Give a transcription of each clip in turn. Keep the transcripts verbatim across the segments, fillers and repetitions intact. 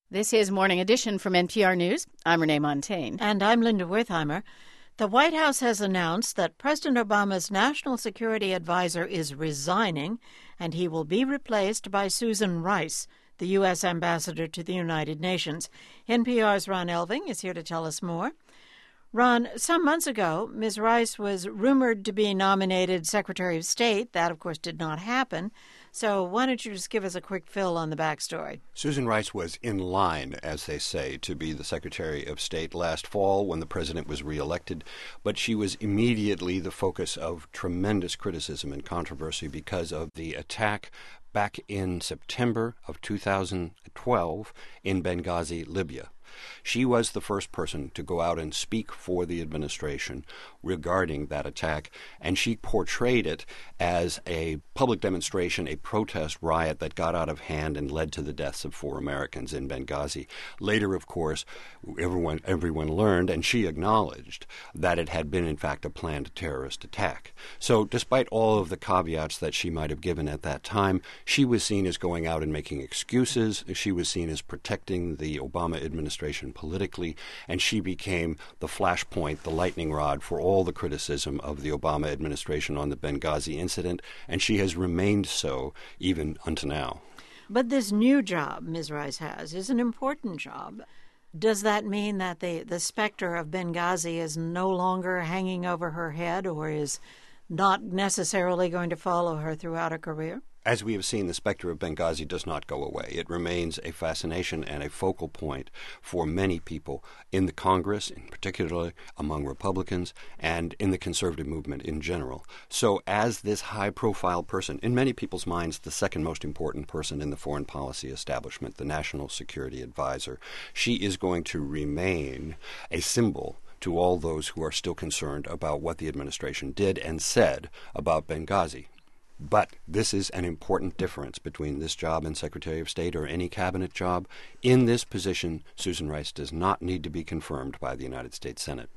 This is Morning Edition from N P R News. I'm Renee Montaigne. And I'm Linda Wertheimer. The White House has announced that President Obama's national security advisor is resigning, and he will be replaced by Susan Rice, the U S ambassador to the United Nations. N P R's Ron Elving is here to tell us more. Ron, some months ago, Miz Rice was rumored to be nominated Secretary of State. That, of course, did not happen. So why don't you just give us a quick fill on the backstory? Susan Rice was in line, as they say, to be the Secretary of State last fall when the president was reelected, but she was immediately the focus of tremendous criticism and controversy because of the attack back in September of two thousand twelve in Benghazi, Libya. She was the first person to go out and speak for the administration regarding that attack, and she portrayed it as a public demonstration, a protest riot that got out of hand and led to the deaths of four Americans in Benghazi. Later, of course, everyone everyone learned, and she acknowledged, that it had been, in fact, a planned terrorist attack. So despite all of the caveats that she might have given at that time, she was seen as going out and making excuses. She was seen as protecting the Obama administration politically, and she became the flashpoint, the lightning rod for all the criticism of the Obama administration on the Benghazi incident, and she has remained so even unto now. But this new job Miz Rice has is an important job. Does that mean that the, the specter of Benghazi is no longer hanging over her head or is not necessarily going to follow her throughout her career? As we have seen, the specter of Benghazi does not go away. It remains a fascination and a focal point for many people in the Congress, in particular among Republicans, and in the conservative movement in general. So as this high-profile person, in many people's minds the second most important person in the foreign policy establishment, the National Security Advisor, she is going to remain a symbol to all those who are still concerned about what the administration did and said about Benghazi. But this is an important difference between this job and Secretary of State or any cabinet job. In this position, Susan Rice does not need to be confirmed by the United States Senate.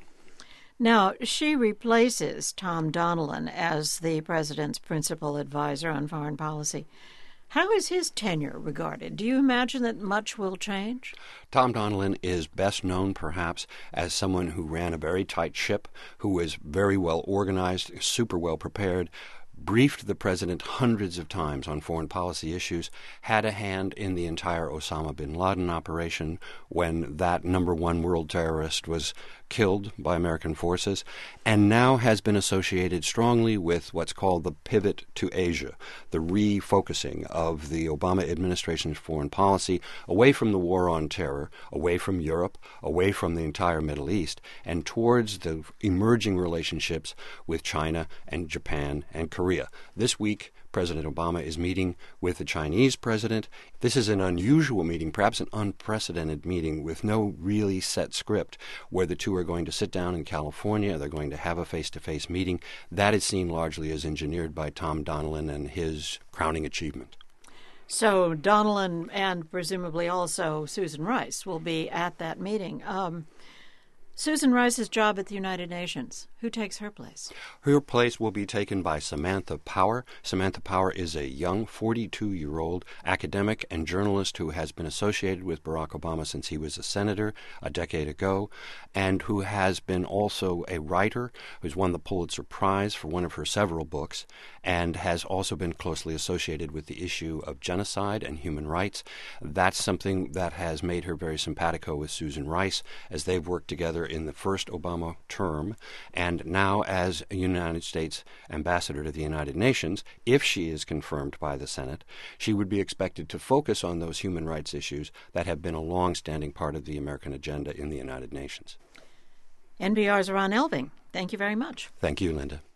Now, she replaces Tom Donilon as the president's principal advisor on foreign policy. How is his tenure regarded? Do you imagine that much will change? Tom Donilon is best known, perhaps, as someone who ran a very tight ship, who was very well organized, super well prepared, briefed the president hundreds of times on foreign policy issues, had a hand in the entire Osama bin Laden operation when that number one world terrorist was killed by American forces, and now has been associated strongly with what's called the pivot to Asia, the refocusing of the Obama administration's foreign policy away from the war on terror, away from Europe, away from the entire Middle East, and towards the emerging relationships with China and Japan and Korea. This week, President Obama is meeting with the Chinese president. This is an unusual meeting, perhaps an unprecedented meeting with no really set script, where the two are going to sit down in California. They're going to have a face-to-face meeting. That is seen largely as engineered by Tom Donilon and his crowning achievement. So Donilon and presumably also Susan Rice will be at that meeting. Um, Susan Rice's job at the United Nations, who takes her place? Her place will be taken by Samantha Power. Samantha Power is a young forty-two-year-old academic and journalist who has been associated with Barack Obama since he was a senator a decade ago, and who has been also a writer, who's won the Pulitzer Prize for one of her several books, and has also been closely associated with the issue of genocide and human rights. That's something that has made her very simpatico with Susan Rice, as they've worked together in the first Obama term, and now as a United States ambassador to the United Nations. If she is confirmed by the Senate, she would be expected to focus on those human rights issues that have been a long-standing part of the American agenda in the United Nations. N P R's Ron Elving, thank you very much. Thank you, Linda.